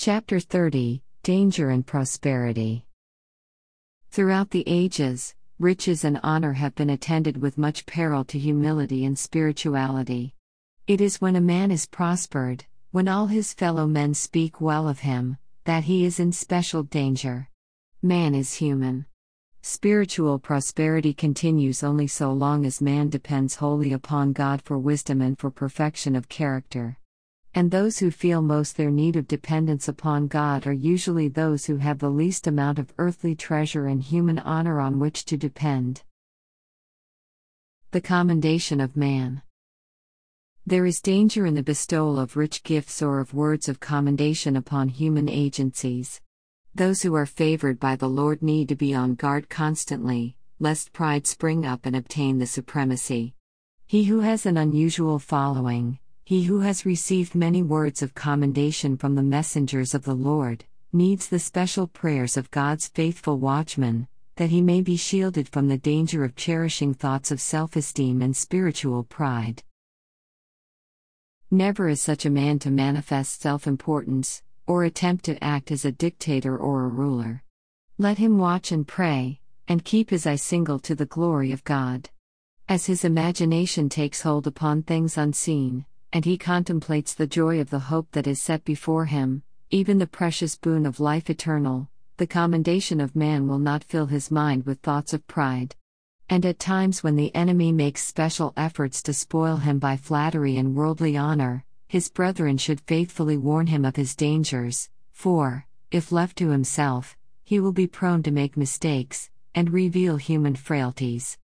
Chapter 30 Danger and Prosperity. Throughout the ages, riches and honor have been attended with much peril to humility and spirituality. It is when a man is prospered, when all his fellow men speak well of him, that he is in special danger. Man is human. Spiritual prosperity continues only so long as man depends wholly upon God for wisdom and for perfection of character. And those who feel most their need of dependence upon God are usually those who have the least amount of earthly treasure and human honor on which to depend. The commendation of man. There is danger in the bestowal of rich gifts or of words of commendation upon human agencies. Those who are favored by the Lord need to be on guard constantly, lest pride spring up and obtain the supremacy. He who has an unusual following, he who has received many words of commendation from the messengers of the Lord, needs the special prayers of God's faithful watchman, that he may be shielded from the danger of cherishing thoughts of self-esteem and spiritual pride. Never is such a man to manifest self-importance, or attempt to act as a dictator or a ruler. Let him watch and pray, and keep his eye single to the glory of God. As his imagination takes hold upon things unseen, and he contemplates the joy of the hope that is set before him, even the precious boon of life eternal, the commendation of man will not fill his mind with thoughts of pride. And at times when the enemy makes special efforts to spoil him by flattery and worldly honor, his brethren should faithfully warn him of his dangers, for, if left to himself, he will be prone to make mistakes, and reveal human frailties.